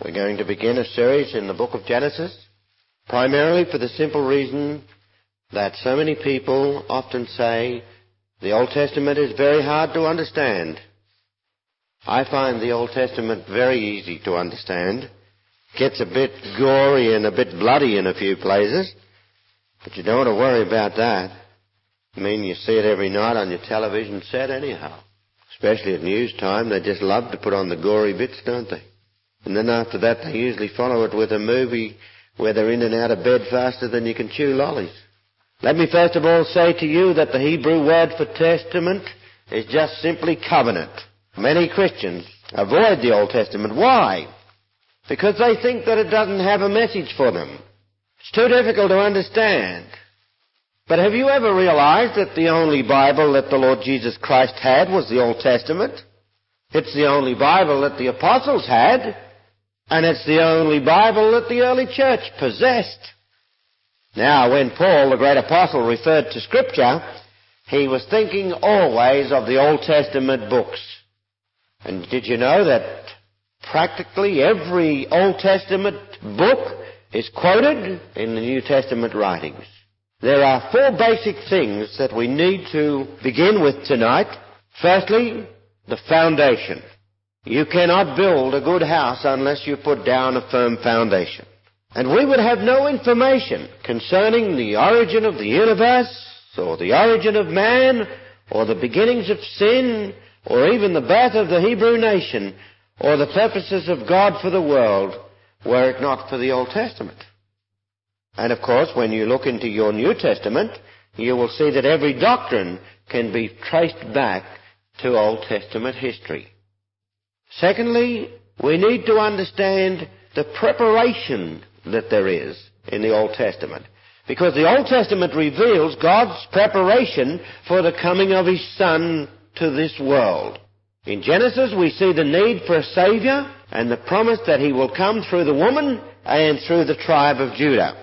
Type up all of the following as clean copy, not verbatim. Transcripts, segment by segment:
We're going to begin a series in the book of Genesis, primarily for the simple reason that so many people often say the Old Testament is very hard to understand. I find the Old Testament very easy to understand. Gets a bit gory and a bit bloody in a few places, but you don't want to worry about that. I mean, you see it every night on your television set anyhow. Especially at news time, they just love to put on the gory bits, don't they? And then after that, they usually follow it with a movie where they're in and out of bed faster than you can chew lollies. Let me first of all say to you that the Hebrew word for testament is just simply covenant. Many Christians avoid the Old Testament. Why? Because they think that it doesn't have a message for them. It's too difficult to understand. But have you ever realized that the only Bible that the Lord Jesus Christ had was the Old Testament? It's the only Bible that the apostles had, and it's the only Bible that the early church possessed. Now, when Paul, the great apostle, referred to Scripture, he was thinking always of the Old Testament books. And did you know that practically every Old Testament book is quoted in the New Testament writings? There are four basic things that we need to begin with tonight. Firstly, the foundation. You cannot build a good house unless you put down a firm foundation. And we would have no information concerning the origin of the universe, or the origin of man, or the beginnings of sin, or even the birth of the Hebrew nation, or the purposes of God for the world, were it not for the Old Testament. And of course, when you look into your New Testament, you will see that every doctrine can be traced back to Old Testament history. Secondly, we need to understand the preparation that there is in the Old Testament, because the Old Testament reveals God's preparation for the coming of His Son to this world. In Genesis, we see the need for a Savior and the promise that He will come through the woman and through the tribe of Judah.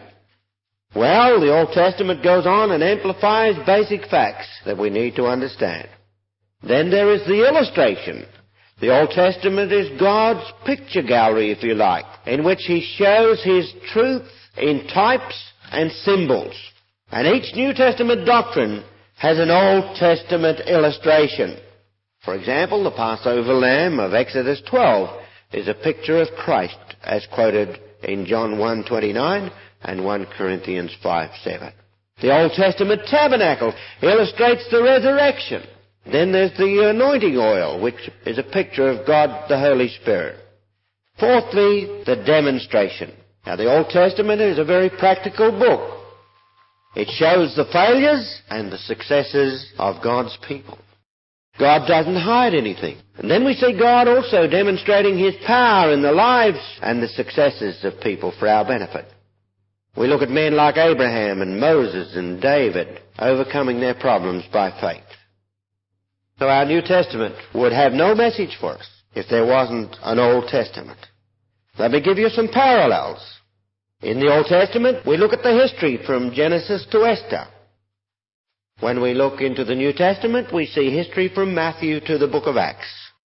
Well, the Old Testament goes on and amplifies basic facts that we need to understand. Then there is the illustration. The Old Testament is God's picture gallery, if you like, in which He shows His truth in types and symbols. And each New Testament doctrine has an Old Testament illustration. For example, the Passover lamb of Exodus 12 is a picture of Christ, as quoted in John 1:29 and 1 Corinthians 5:7. The Old Testament tabernacle illustrates the resurrection. Then there's the anointing oil, which is a picture of God the Holy Spirit. Fourthly, the demonstration. Now, the Old Testament is a very practical book. It shows the failures and the successes of God's people. God doesn't hide anything. And then we see God also demonstrating His power in the lives and the successes of people for our benefit. We look at men like Abraham and Moses and David overcoming their problems by faith. So our New Testament would have no message for us if there wasn't an Old Testament. Let me give you some parallels. In the Old Testament, we look at the history from Genesis to Esther. When we look into the New Testament, we see history from Matthew to the book of Acts.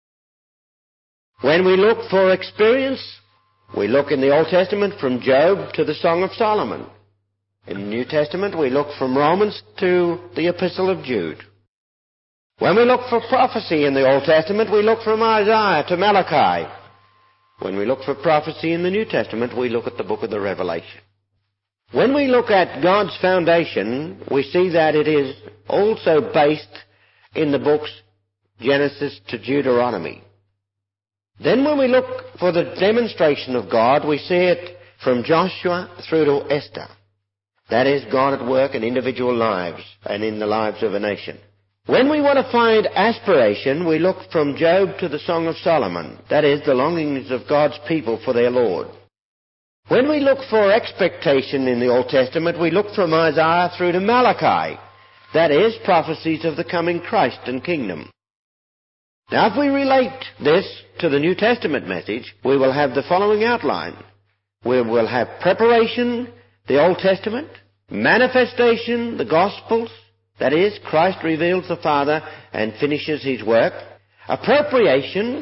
When we look for experience, we look in the Old Testament from Job to the Song of Solomon. In the New Testament, we look from Romans to the Epistle of Jude. When we look for prophecy in the Old Testament, we look from Isaiah to Malachi. When we look for prophecy in the New Testament, we look at the book of the Revelation. When we look at God's foundation, we see that it is also based in the books Genesis to Deuteronomy. Then when we look for the demonstration of God, we see it from Joshua through to Esther. That is God at work in individual lives and in the lives of a nation. When we want to find aspiration, we look from Job to the Song of Solomon. That is, the longings of God's people for their Lord. When we look for expectation in the Old Testament, we look from Isaiah through to Malachi. That is, prophecies of the coming Christ and kingdom. Now, if we relate this to the New Testament message, we will have the following outline. We will have preparation, the Old Testament, manifestation, the Gospels. That is, Christ reveals the Father and finishes His work. Appropriation,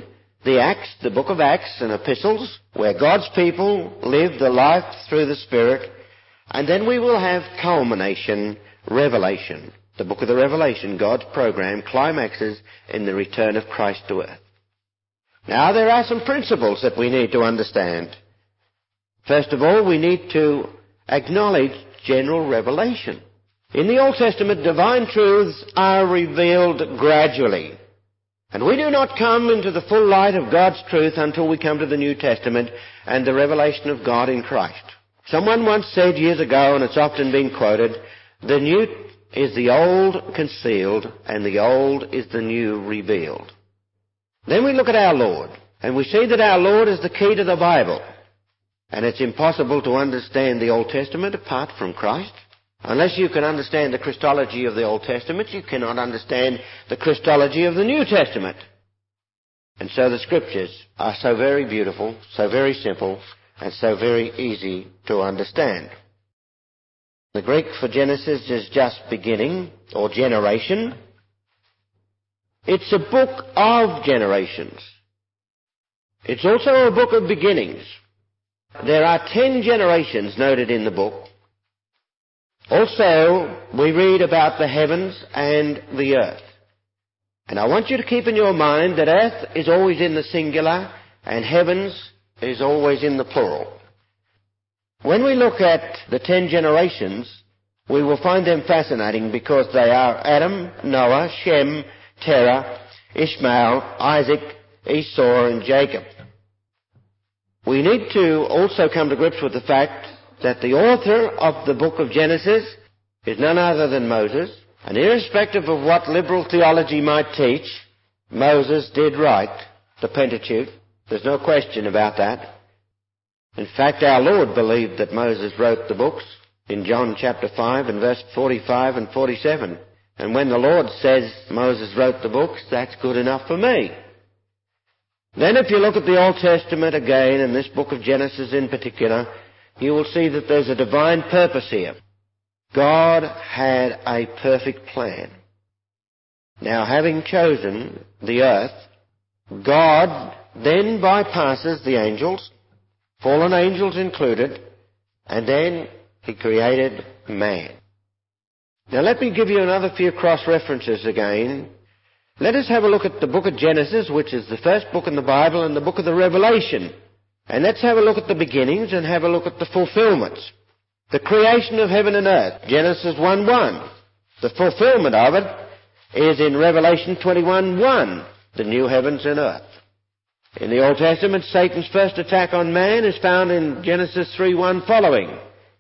the Acts, the book of Acts and epistles, where God's people live the life through the Spirit, and then we will have culmination, Revelation. The book of the Revelation, God's program, climaxes in the return of Christ to earth. Now, there are some principles that we need to understand. First of all, we need to acknowledge general revelation. In the Old Testament, divine truths are revealed gradually. And we do not come into the full light of God's truth until we come to the New Testament and the revelation of God in Christ. Someone once said years ago, and it's often been quoted, the new is the old concealed, and the old is the new revealed. Then we look at our Lord, and we see that our Lord is the key to the Bible. And it's impossible to understand the Old Testament apart from Christ. Unless you can understand the Christology of the Old Testament, you cannot understand the Christology of the New Testament. And so the Scriptures are so very beautiful, so very simple, and so very easy to understand. The Greek for Genesis is just beginning, or generation. It's a book of generations. It's also a book of beginnings. There are 10 generations noted in the book. Also, we read about the heavens and the earth. And I want you to keep in your mind that earth is always in the singular and heavens is always in the plural. When we look at the 10 generations, we will find them fascinating because they are Adam, Noah, Shem, Terah, Ishmael, Isaac, Esau, and Jacob. We need to also come to grips with the fact that the author of the book of Genesis is none other than Moses, and irrespective of what liberal theology might teach, Moses did write the Pentateuch. There's no question about that. In fact, our Lord believed that Moses wrote the books in John chapter 5 and verse 45 and 47. And when the Lord says Moses wrote the books, that's good enough for me. Then if you look at the Old Testament again, and this book of Genesis in particular, you will see that there's a divine purpose here. God had a perfect plan. Now, having chosen the earth, God then bypasses the angels, fallen angels included, and then He created man. Now let me give you another few cross-references again. Let us have a look at the book of Genesis, which is the first book in the Bible, and the book of the Revelation. And let's have a look at the beginnings and have a look at the fulfillments. The creation of heaven and earth, Genesis 1:1. The fulfillment of it is in Revelation 21:1, the new heavens and earth. In the Old Testament, Satan's first attack on man is found in Genesis 3:1 following.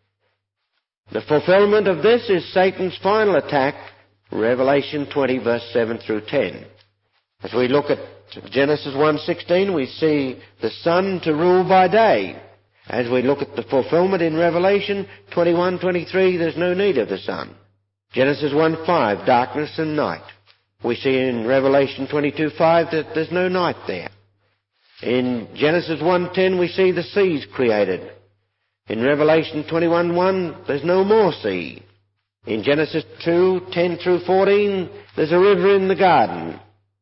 The fulfillment of this is Satan's final attack, Revelation 20, verse 7 through 10. As we look at Genesis 1:16, we see the sun to rule by day. As we look at the fulfillment in Revelation 21:23, there's no need of the sun. Genesis 1:5, darkness and night. We see in Revelation 22:5 that there's no night there. In Genesis 1:10, we see the seas created. In Revelation 21:1, there's no more sea. In Genesis 2:10 through 14, there's a river in the garden.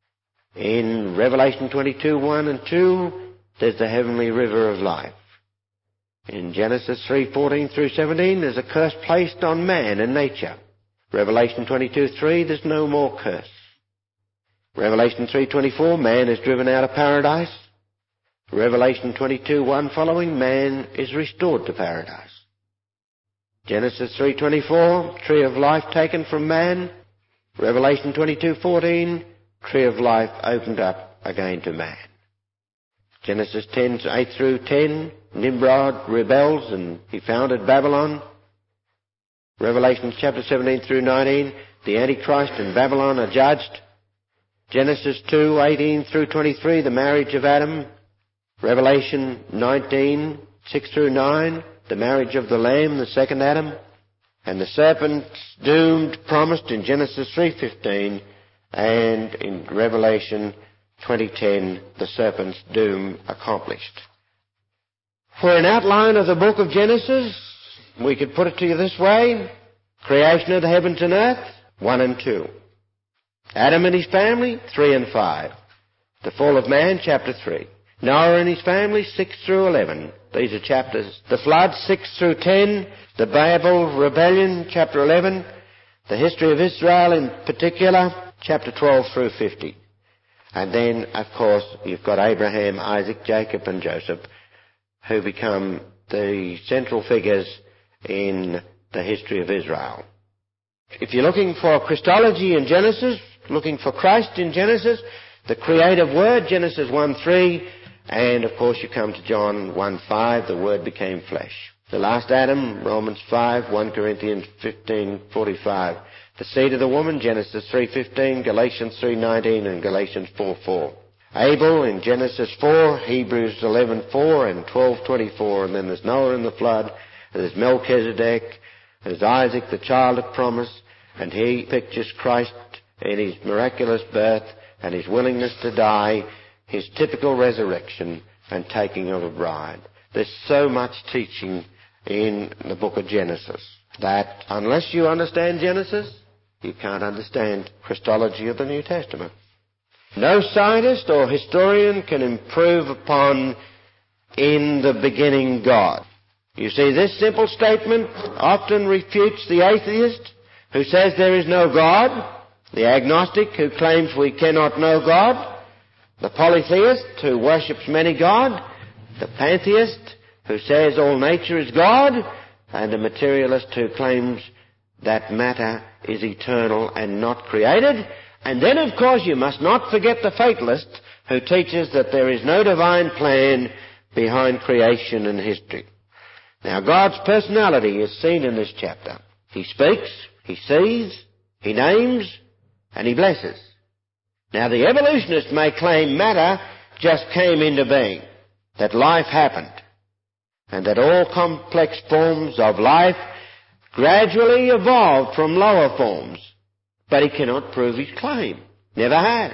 In Revelation 22:1 and 2, there's the heavenly river of life. In Genesis 3:14 through 17, there's a curse placed on man and nature. Revelation 22:3, there's no more curse. Revelation 3:24, man is driven out of paradise. Revelation 22:1 following, man is restored to paradise. Genesis 3:24, tree of life taken from man. Revelation 22:14, tree of life opened up again to man. Genesis 10:8 through 10, Nimrod rebels and he founded Babylon. Revelation chapter 17 through 19, the Antichrist and Babylon are judged. Genesis 2:18 through 23, the marriage of Adam. Revelation 19:6 through 9, the marriage of the Lamb, the second Adam. And the serpent's doomed promised in Genesis 3:15, and in Revelation 20:10, the serpent's doom accomplished. For an outline of the book of Genesis, we could put it to you this way: creation of the heavens and earth, 1 and 2. Adam and his family, 3 and 5. The fall of man, chapter 3. Noah and his family, 6 through 11. These are chapters. The flood, 6 through 10. The Babel rebellion, chapter 11. The history of Israel in particular, chapter 12 through 50. And then, of course, you've got Abraham, Isaac, Jacob and Joseph, who become the central figures in the history of Israel. If you're looking for Christology in Genesis, looking for Christ in Genesis, the creative word, Genesis 1:3, and of course you come to John 1:5, the Word became flesh. The last Adam, Romans 5, 1 Corinthians 15:45. The seed of the woman, Genesis 3:15, Galatians 3:19 and Galatians 4:4. Abel in Genesis 4, Hebrews 11:4 and 12:24, and then there's Noah in the flood, and there's Melchizedek, there's Isaac, the child of promise, and he pictures Christ in his miraculous birth and his willingness to die, his typical resurrection and taking of a bride. There's so much teaching in the book of Genesis that unless you understand Genesis, you can't understand Christology of the New Testament. No scientist or historian can improve upon "in the beginning God." You see, this simple statement often refutes the atheist who says there is no God, the agnostic who claims we cannot know God, the polytheist who worships many gods, the pantheist who says all nature is God, and the materialist who claims that matter is eternal and not created. And then, of course, you must not forget the fatalist who teaches that there is no divine plan behind creation and history. Now, God's personality is seen in this chapter. He speaks, He sees, He names, and He blesses. Now, the evolutionist may claim matter just came into being, that life happened, and that all complex forms of life gradually evolved from lower forms. But he cannot prove his claim. Never has.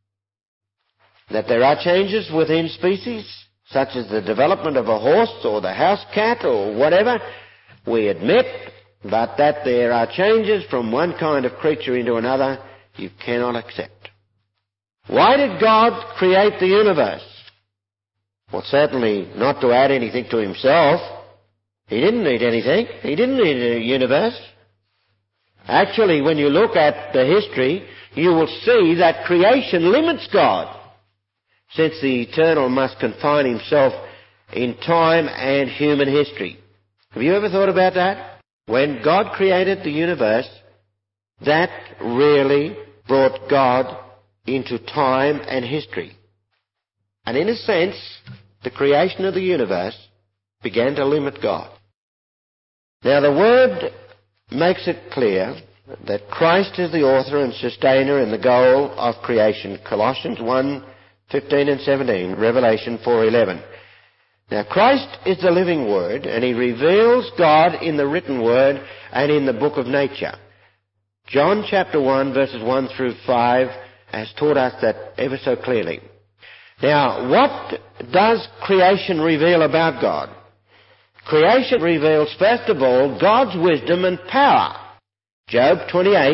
That there are changes within species, such as the development of a horse or the house cat or whatever, we admit, but that there are changes from one kind of creature into another, you cannot accept. Why did God create the universe? Well, certainly not to add anything to himself. He didn't need anything. He didn't need a universe. Actually, when you look at the history, you will see that creation limits God, since the eternal must confine himself in time and human history. Have you ever thought about that? When God created the universe, that really brought God into time and history. And in a sense, the creation of the universe began to limit God. Now, the Word makes it clear that Christ is the author and sustainer and the goal of creation. Colossians 1:15 and 17, Revelation 4:11. Now, Christ is the living Word, and He reveals God in the written Word and in the book of nature. John chapter 1, verses 1 through 5 has taught us that ever so clearly. Now, what does creation reveal about God? Creation reveals, first of all, God's wisdom and power. Job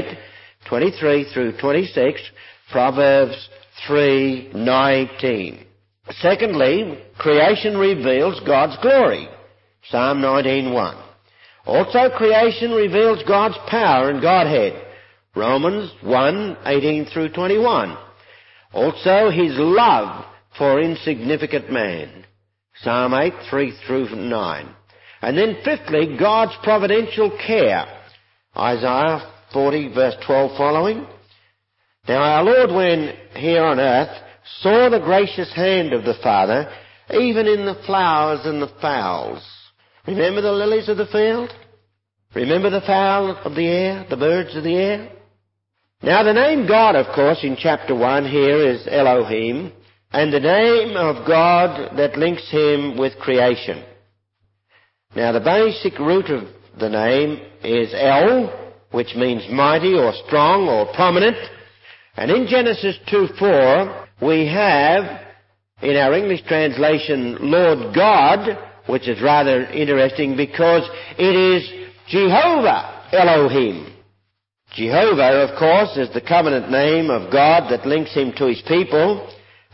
28:23 through 26, Proverbs 3:19. Secondly, creation reveals God's glory. Psalm 19:1. Also, creation reveals God's power and Godhead. Romans 1:18 through 21. Also, His love for insignificant man. Psalm 8:3 through 9. And then fifthly, God's providential care. Isaiah 40 verse 12 following. Now our Lord, when here on earth, saw the gracious hand of the Father, even in the flowers and the fowls. Remember the lilies of the field? Remember the fowl of the air, the birds of the air? Now the name God, of course, in chapter 1 here is Elohim, and the name of God that links Him with creation. Now the basic root of the name is El, which means mighty or strong or prominent. And in Genesis 2:4, we have, in our English translation, Lord God, which is rather interesting because it is Jehovah Elohim. Jehovah, of course, is the covenant name of God that links Him to His people.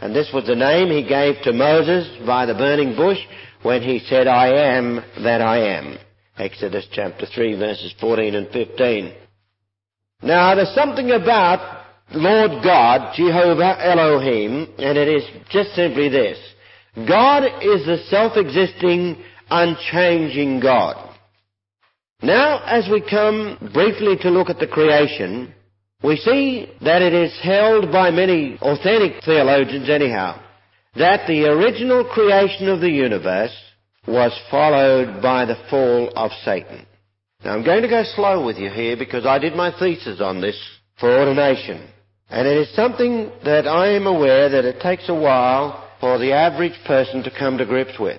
And this was the name he gave to Moses by the burning bush when he said, I am that I am. Exodus chapter 3, verses 14 and 15. Now, there's something about Lord God, Jehovah Elohim, and it is just simply this. God is the self-existing, unchanging God. Now, as we come briefly to look at the creation, we see that it is held by many authentic theologians anyhow, that the original creation of the universe was followed by the fall of Satan. Now, I'm going to go slow with you here because I did my thesis on this for ordination. And it is something that I am aware that it takes a while for the average person to come to grips with.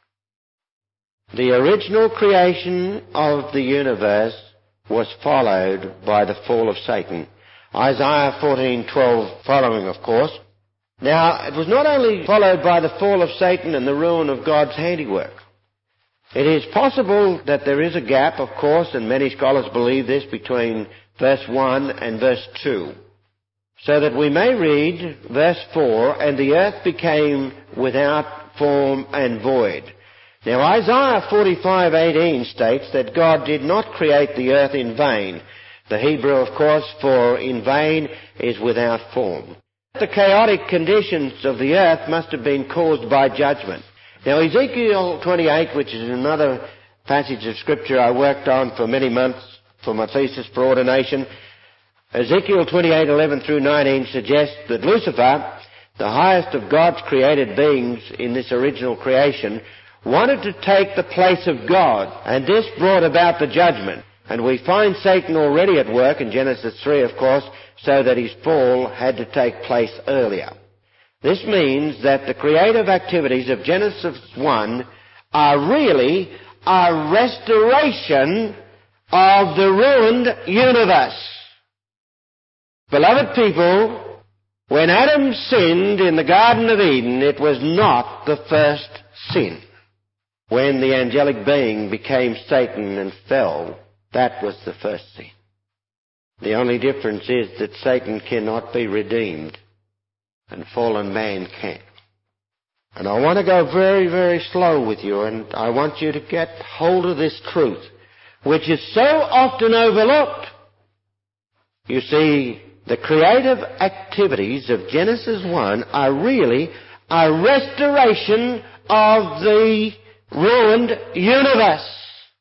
The original creation of the universe was followed by the fall of Satan. Isaiah 14:12 following, of course. Now, it was not only followed by the fall of Satan and the ruin of God's handiwork. It is possible that there is a gap, of course, and many scholars believe this, between verse 1 and verse 2. So that we may read verse 4, and the earth became without form and void. Now, Isaiah 45:18 states that God did not create the earth in vain. The Hebrew, of course, for in vain is without form. The chaotic conditions of the earth must have been caused by judgment. Now, Ezekiel 28, which is another passage of Scripture I worked on for many months for my thesis for ordination, Ezekiel 28:11 through 19 suggests that Lucifer, the highest of God's created beings in this original creation, wanted to take the place of God, and this brought about the judgment. And we find Satan already at work in Genesis 3, of course, so that his fall had to take place earlier. This means that the creative activities of Genesis 1 are really a restoration of the ruined universe. Beloved people, when Adam sinned in the Garden of Eden, it was not the first sin. When the angelic being became Satan and fell, that was the first sin. The only difference is that Satan cannot be redeemed, and fallen man can. And I want to go very, very slow with you, and I want you to get hold of this truth, which is so often overlooked. You see, the creative activities of Genesis 1 are really a restoration of the ruined universe.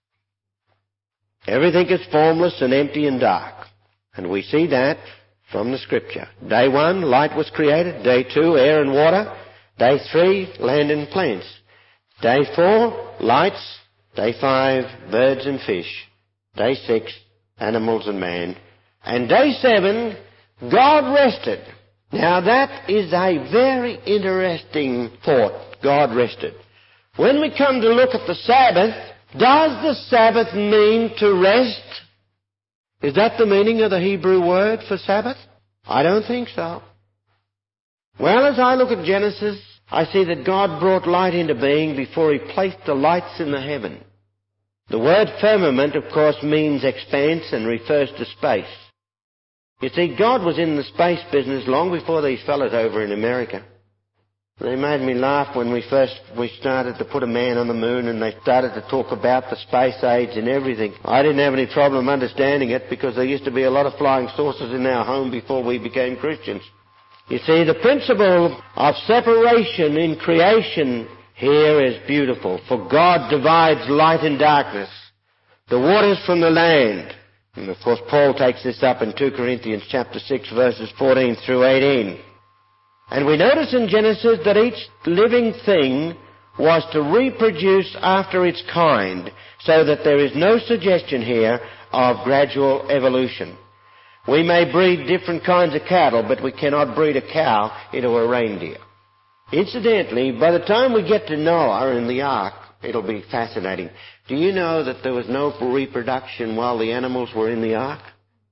Everything is formless and empty and dark. And we see that from the Scripture. Day 1, light was created. Day 2, air and water. Day 3, land and plants. Day 4, lights. Day 5, birds and fish. Day 6, animals and man. And day 7, God rested. Now that is a very interesting thought. God rested. When we come to look at the Sabbath, does the Sabbath mean to rest? Is that the meaning of the Hebrew word for Sabbath? I don't think so. Well, as I look at Genesis, I see that God brought light into being before He placed the lights in the heaven. The word firmament, of course, means expanse and refers to space. You see, God was in the space business long before these fellas over in America. They made me laugh when we started to put a man on the moon, and they started to talk about the space age and everything. I didn't have any problem understanding it because there used to be a lot of flying saucers in our home before we became Christians. You see, the principle of separation in creation here is beautiful. For God divides light and darkness, the waters from the land. And of course, Paul takes this up in 2 Corinthians chapter 6, verses 14 through 18. And we notice in Genesis that each living thing was to reproduce after its kind, so that there is no suggestion here of gradual evolution. We may breed different kinds of cattle, but we cannot breed a cow into a reindeer. Incidentally, by the time we get to Noah and the ark, it'll be fascinating. Do you know that there was no reproduction while the animals were in the ark?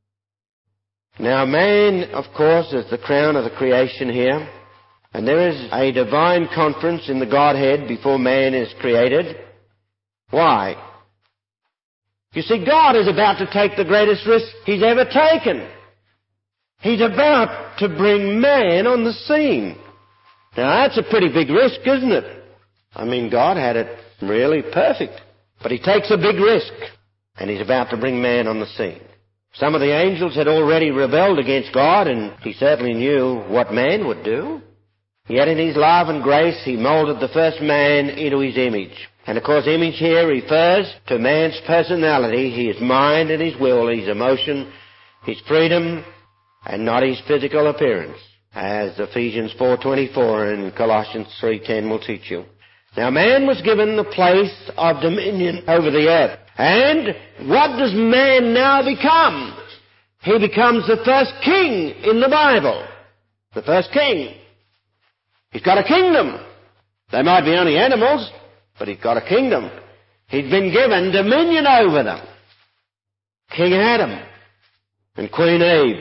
Now, man, of course, is the crown of the creation here. And there is a divine conference in the Godhead before man is created. Why? You see, God is about to take the greatest risk He's ever taken. He's about to bring man on the scene. Now that's a pretty big risk, isn't it? I mean, God had it really perfect. But he takes a big risk, and he's about to bring man on the scene. Some of the angels had already rebelled against God, and he certainly knew what man would do. Yet in his love and grace, he molded the first man into his image. And of course, image here refers to man's personality, his mind and his will, his emotion, his freedom, and not his physical appearance, as Ephesians 4:24 and Colossians 3:10 will teach you. Now, man was given the place of dominion over the earth. And what does man now become? He becomes the first king in the Bible. The first king. He's got a kingdom. They might be only animals, but he's got a kingdom. He's been given dominion over them. King Adam and Queen Eve.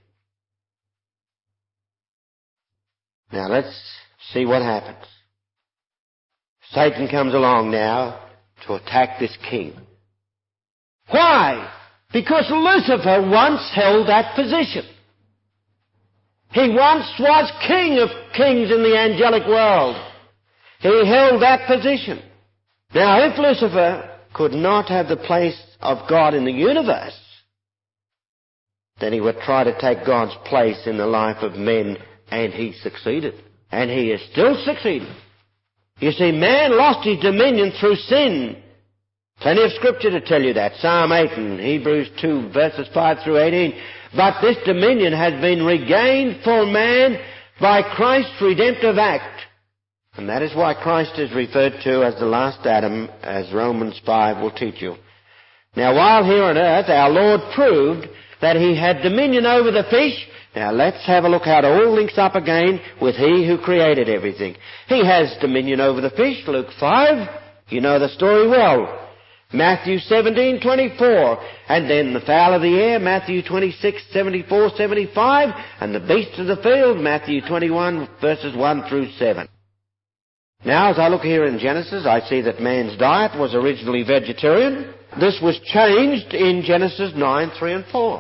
Now let's see what happens. Satan comes along now to attack this king. Why? Because Lucifer once held that position. He once was king of kings in the angelic world. He held that position. Now, if Lucifer could not have the place of God in the universe, then he would try to take God's place in the life of men, and he succeeded. And he is still succeeding. You see, man lost his dominion through sin. Plenty of scripture to tell you that. Psalm 8 and Hebrews 2 verses 5 through 18. But this dominion has been regained for man by Christ's redemptive act. And that is why Christ is referred to as the last Adam, as Romans 5 will teach you. Now, while here on earth, our Lord proved that he had dominion over the fish. Now let's have a look how it all links up again with he who created everything. He has dominion over the fish, Luke 5. You know the story well. Matthew 17:24. And then the fowl of the air, Matthew 26:74-75. And the beasts of the field, Matthew 21 verses 1 through 7. Now as I look here in Genesis, I see that man's diet was originally vegetarian. This was changed in Genesis 9:3 and 4.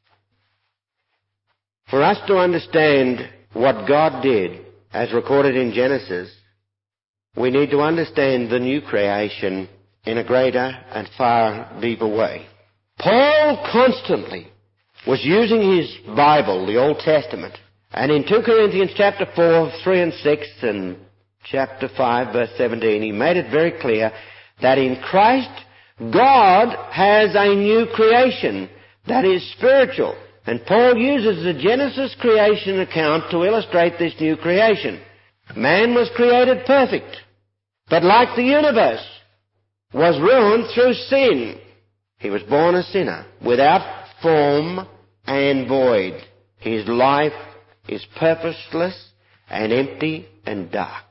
For us to understand what God did, as recorded in Genesis, we need to understand the new creation in a greater and far deeper way. Paul constantly was using his Bible, the Old Testament, and in 2 Corinthians chapter 4, 3 and 6, and chapter 5, verse 17, he made it very clear that in Christ, God has a new creation that is spiritual. And Paul uses the Genesis creation account to illustrate this new creation. Man was created perfect, but like the universe, was ruined through sin. He was born a sinner, without form and void. His life is purposeless and empty and dark.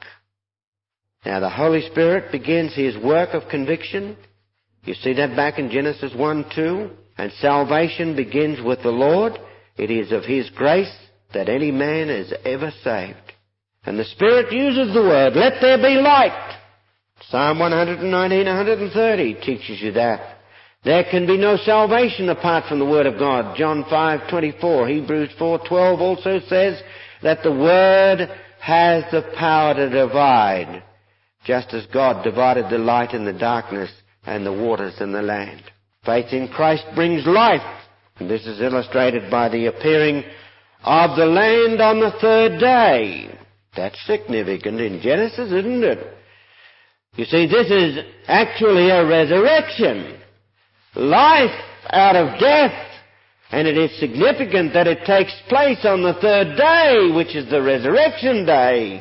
Now the Holy Spirit begins his work of conviction. You see that back in Genesis 1:2. And salvation begins with the Lord. It is of his grace that any man is ever saved. And the Spirit uses the word, let there be light. Psalm 119, 130 teaches you that. There can be no salvation apart from the Word of God. John 5:24, Hebrews 4:12 also says that the Word has the power to divide, just as God divided the light and the darkness and the waters and the land. Faith in Christ brings life. And this is illustrated by the appearing of the land on the third day. That's significant in Genesis, isn't it? You see, this is actually a resurrection. Life out of death. And it is significant that it takes place on the third day, which is the resurrection day.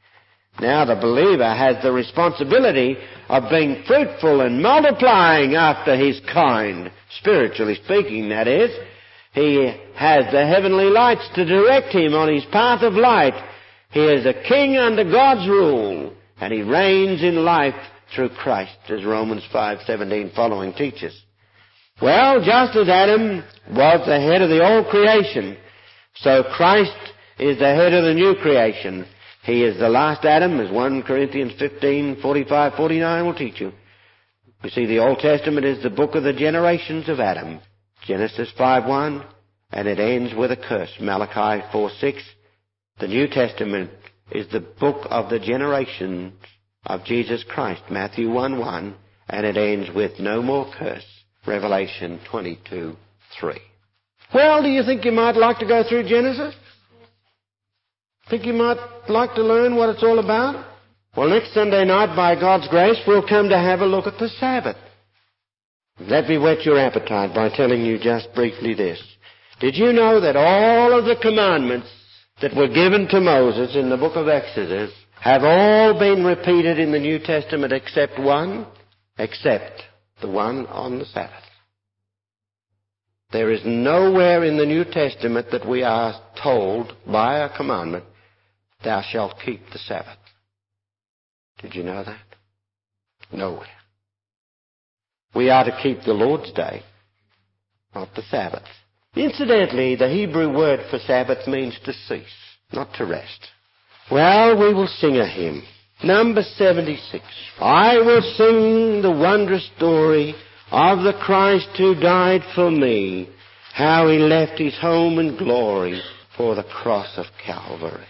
Now the believer has the responsibility of being fruitful and multiplying after his kind, spiritually speaking, that is. He has the heavenly lights to direct him on his path of light. He is a king under God's rule, and he reigns in life through Christ, as Romans 5:17 following teaches. Well, just as Adam was the head of the old creation, so Christ is the head of the new creation. He is the last Adam, as 1 Corinthians 15:45-49 will teach you. You see, the Old Testament is the book of the generations of Adam. Genesis 5:1, and it ends with a curse. Malachi 4:6. The New Testament is the book of the generations of Jesus Christ, Matthew 1:1, and it ends with no more curse, Revelation 22:3. Well, do you think you might like to go through Genesis? Think you might like to learn what it's all about? Well, next Sunday night, by God's grace, we'll come to have a look at the Sabbath. Let me whet your appetite by telling you just briefly this. Did you know that all of the commandments that were given to Moses in the book of Exodus have all been repeated in the New Testament except one? Except the one on the Sabbath. There is nowhere in the New Testament that we are told by a commandment, thou shalt keep the Sabbath. Did you know that? Nowhere. We are to keep the Lord's Day, not the Sabbath. Incidentally, the Hebrew word for Sabbath means to cease, not to rest. Well, we will sing a hymn. Number 76. I will sing the wondrous story of the Christ who died for me, how he left his home and glory for the cross of Calvary.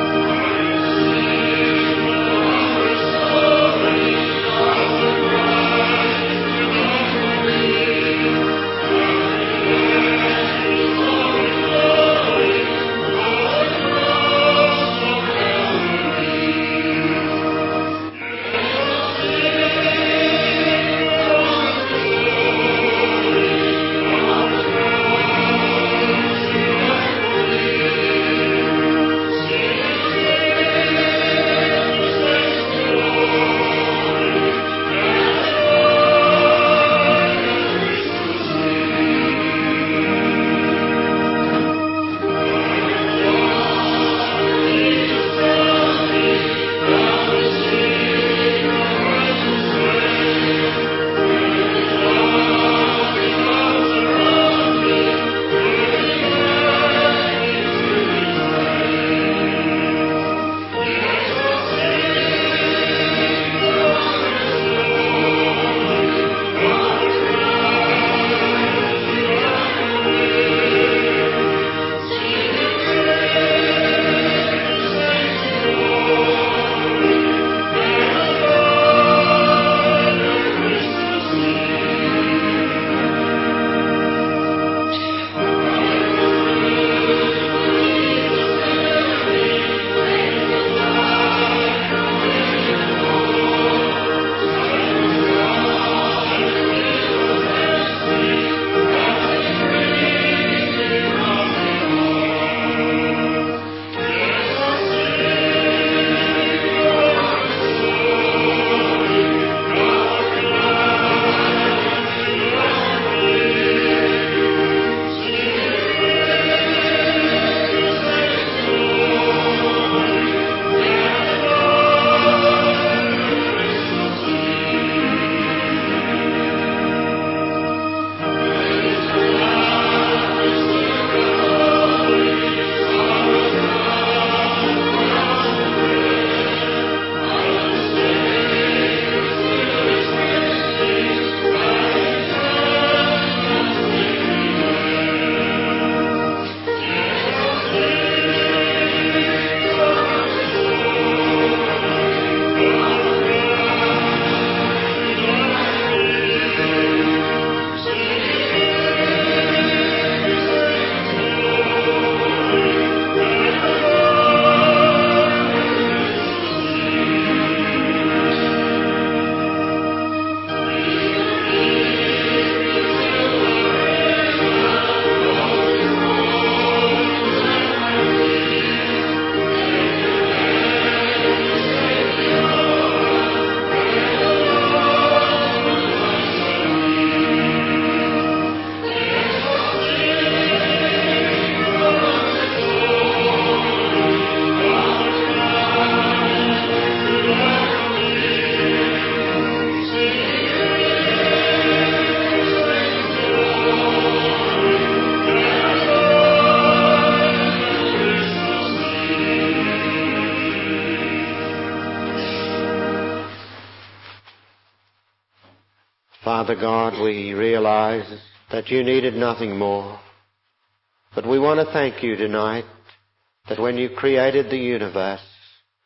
Father God, we realize that you needed nothing more. But we want to thank you tonight that when you created the universe,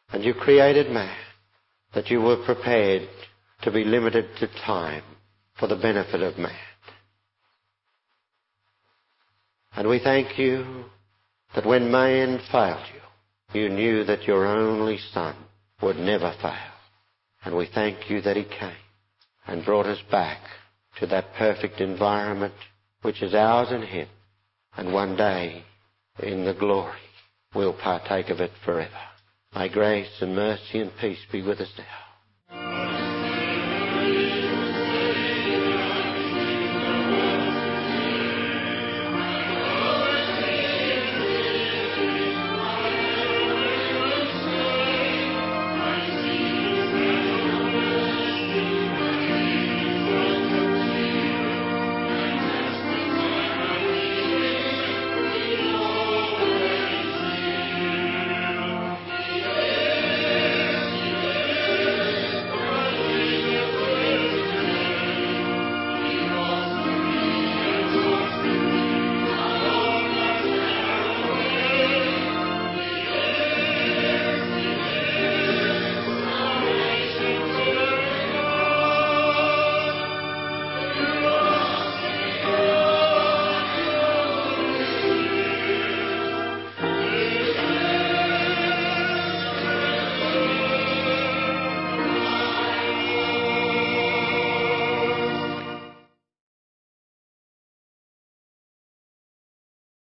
And you created man, that you were prepared to be limited to time for the benefit of man. And we thank you that when man failed you, you knew that your only Son would never fail. And we thank you that he came and brought us back to that perfect environment which is ours in him. And one day, in the glory, we'll partake of it forever. May grace and mercy and peace be with us now.